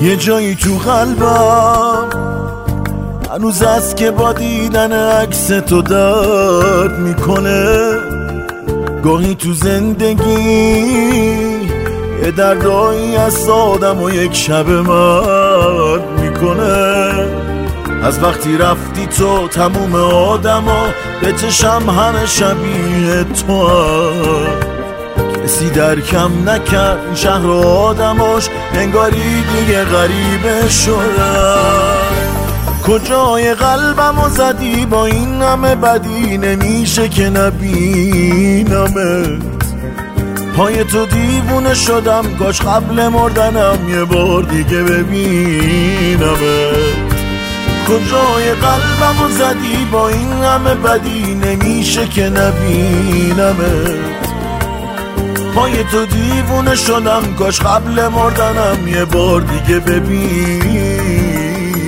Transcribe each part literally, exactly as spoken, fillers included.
یه جایی تو قلبم هنوز است که با دیدن عکس تو درد میکنه. گاهی تو زندگی یه دردایی از آدم و یک شب مرد میکنه. از وقتی رفتی تو تموم آدما به چشم همه شبیه تو هم. کسی درکم نکرد این شهر و آدماش، انگاری دیگه غریبه شدن. کجای قلبمو زدی با این همه بدی، نمیشه که نبینمت. پای تو دیوونه شدم، کاش قبل مردنم یه بار دیگه ببینمت. کجای قلبمو زدی با این همه بدی، نمیشه که نبینمت. پای تو دیوونه شدم، کاش قبل مردنم یه بار دیگه ببینم.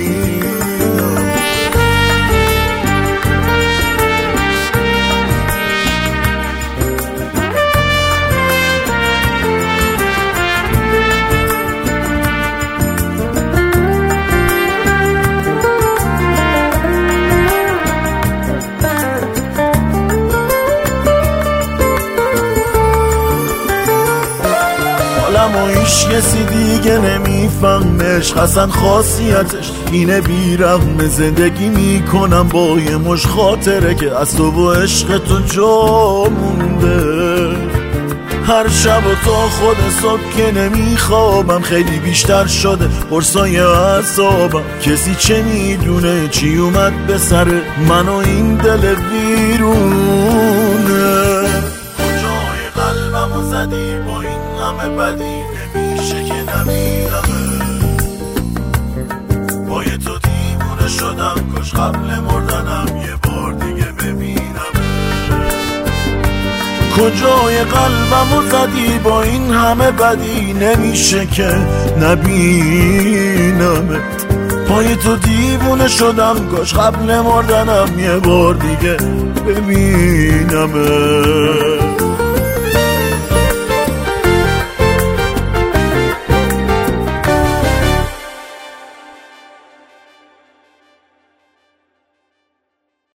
اما هیچ کسی دیگه نمیفهمش، اصلا خاصیتش اینه بیرحم. زندگی میکنم با یه مش خاطره که از تو و عشق تو جا مونده. هر شب و تا خود صبح که نمیخوابم، خیلی بیشتر شده قرصای اعصابم. کسی چه میدونه چی اومد به سر من و این دل ویرونه. کجای قلبمو زدی با این همه بدی، نمیشه که نمیرمه. با یه تو دیوونه شدم، کاش قبل مردنم یه بار دیگه ببینم. کجای قلبمو زدی با این همه بدی، نمیشه که نبینمت. پای تو دیوونه شدم، کاش قبل مردنم یه بار دیگه ببینمت.